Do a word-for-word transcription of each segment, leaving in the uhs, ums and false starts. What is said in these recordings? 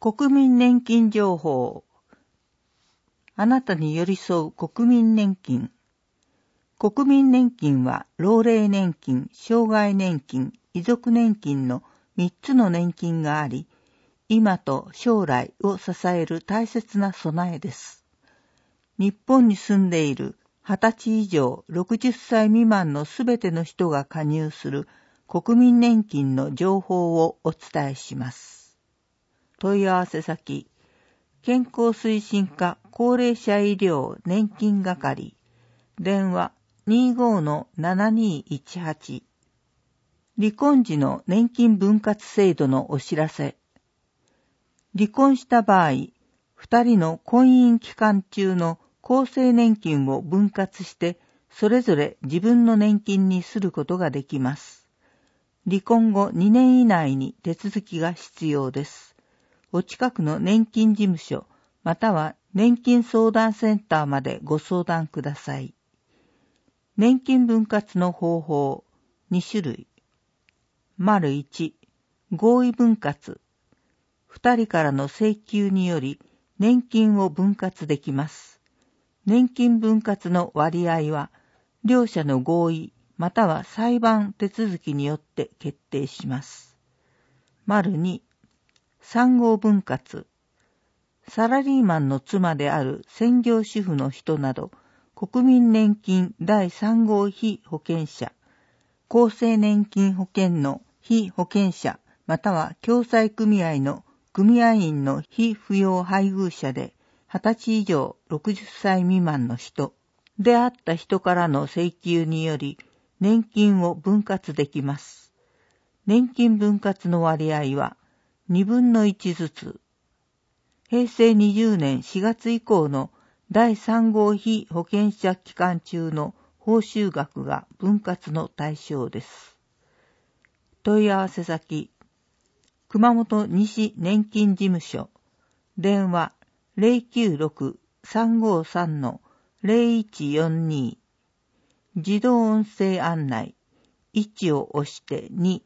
国民年金情報。あなたに寄り添う国民年金。国民年金は老齢年金、障害年金、遺族年金のみっつの年金があり、今と将来を支える大切な備えです。日本に住んでいるはたち以上ろくじゅっさい未満のすべての人が加入する国民年金の情報をお伝えします。問い合わせ先、健康推進課高齢者医療年金係、電話 にじゅうごのななにいちはち。離婚時の年金分割制度のお知らせ。離婚した場合、二人の婚姻期間中の厚生年金を分割して、それぞれ自分の年金にすることができます。離婚後にねん以内に手続きが必要です。お近くの年金事務所、または年金相談センターまでご相談ください。年金分割の方法、にしゅるい。丸いち、合意分割。二人からの請求により年金を分割できます。年金分割の割合は、両者の合意、または裁判手続きによって決定します。丸に、産後分割。サラリーマンの妻である専業主婦の人など、国民年金だいさん号被保険者、厚生年金保険の被保険者、または共済組合の組合員の被扶養配偶者で、はたち以上ろくじゅっさい未満の人であった人からの請求により、年金を分割できます。年金分割の割合は、にぶんのいちずつ。へいせいにじゅうねんしがつ以降のだいさん号被保険者期間中の報酬額が分割の対象です。問い合わせ先、熊本西年金事務所、電話 ゼロきゅうろく さんごさん ゼロいちよんに、自動音声案内、いちを押してに。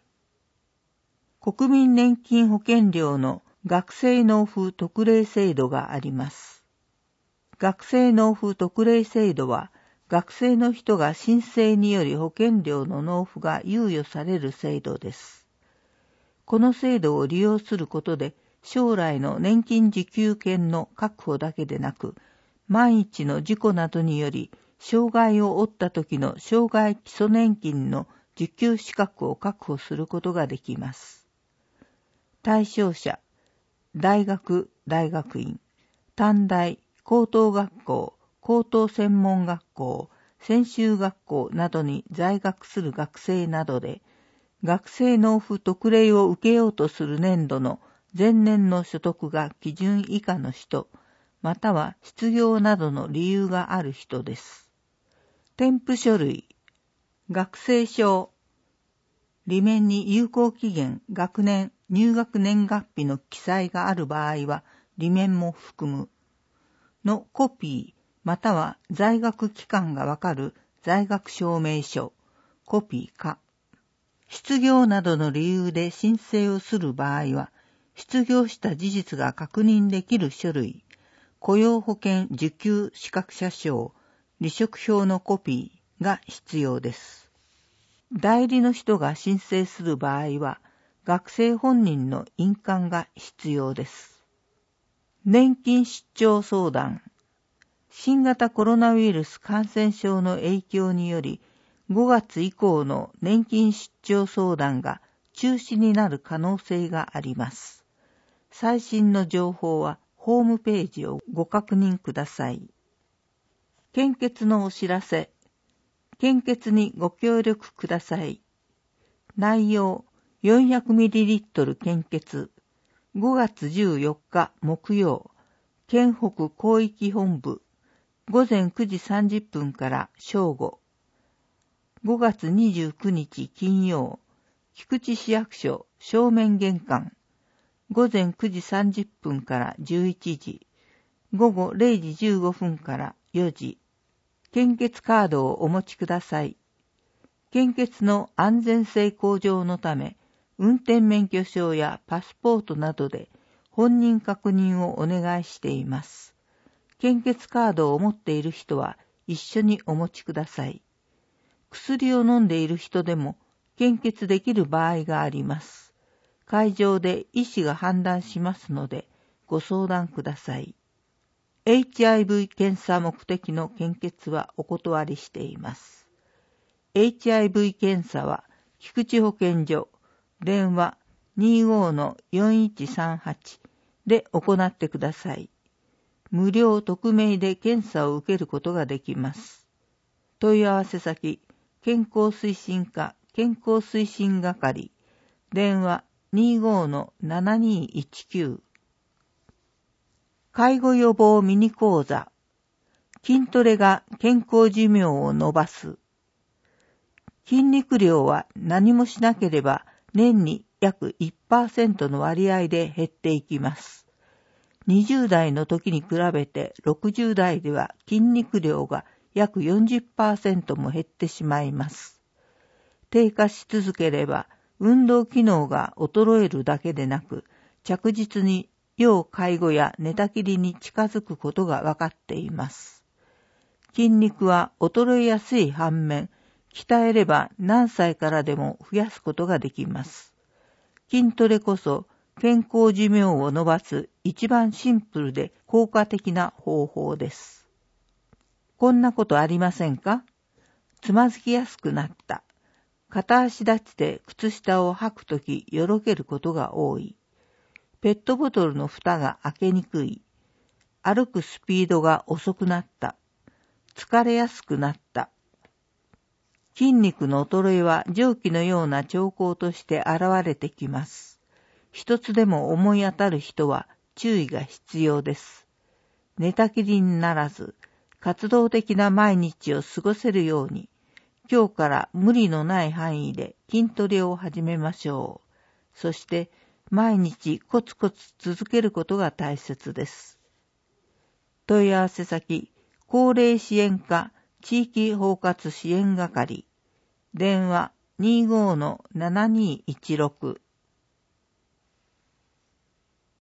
国民年金保険料の学生納付特例制度があります。学生納付特例制度は、学生の人が申請により保険料の納付が猶予される制度です。この制度を利用することで、将来の年金受給権の確保だけでなく、万一の事故などにより、障害を負った時の障害基礎年金の受給資格を確保することができます。対象者、大学、大学院、短大、高等学校、高等専門学校、専修学校などに在学する学生などで、学生納付特例を受けようとする年度の前年の所得が基準以下の人、または失業などの理由がある人です。添付書類、学生証、裏面に有効期限、学年、入学年月日の記載がある場合は、裏面も含む。のコピー、または在学期間がわかる在学証明書、コピーか。失業などの理由で申請をする場合は、失業した事実が確認できる書類、雇用保険受給資格者証、離職票のコピーが必要です。代理の人が申請する場合は、学生本人の印鑑が必要です。年金出張相談。新型コロナウイルス感染症の影響により、ごがつ以降の年金出張相談が中止になる可能性があります。最新の情報はホームページをご確認ください。献血のお知らせ。献血にご協力ください。内容、よんひゃくミリリットル 献血。ごがつじゅうよっか木曜、県北広域本部、ごぜんくじさんじゅっぷんから正午。ごがつにじゅうくにち金曜、菊池市役所正面玄関、ごぜんくじさんじゅっぷんからじゅういちじ、ごごれいじじゅうごふんからよじ。献血カードをお持ちください。献血の安全性向上のため、運転免許証やパスポートなどで本人確認をお願いしています。献血カードを持っている人は一緒にお持ちください。薬を飲んでいる人でも献血できる場合があります。会場で医師が判断しますのでご相談ください。エイチアイブイ 検査目的の献血はお断りしています。エイチアイブイ 検査は菊池保健所電話 にじゅうごのよんいちさんはち で行ってください。無料匿名で検査を受けることができます。問い合わせ先、健康推進課健康推進係電話 にじゅうごのななにいちきゅう。介護予防ミニ講座、筋トレが健康寿命を延ばす。筋肉量は何もしなければ年に約 いちパーセント の割合で減っていきます。にじゅう代の時に比べてろくじゅう代では筋肉量が約 よんじゅっパーセント も減ってしまいます。低下し続ければ運動機能が衰えるだけでなく、着実に要介護や寝たきりに近づくことが分かっています。筋肉は衰えやすい反面、鍛えれば何歳からでも増やすことができます。筋トレこそ健康寿命を延ばす一番シンプルで効果的な方法です。こんなことありませんか？つまずきやすくなった。片足立ちで靴下を履くときよろけることが多い。ペットボトルの蓋が開けにくい。歩くスピードが遅くなった。疲れやすくなった。筋肉の衰えは上記のような兆候として現れてきます。一つでも思い当たる人は注意が必要です。寝たきりにならず、活動的な毎日を過ごせるように、今日から無理のない範囲で筋トレを始めましょう。そして、毎日コツコツ続けることが大切です。問い合わせ先、高齢支援課地域包括支援係電話 にじゅうごのななにいちろく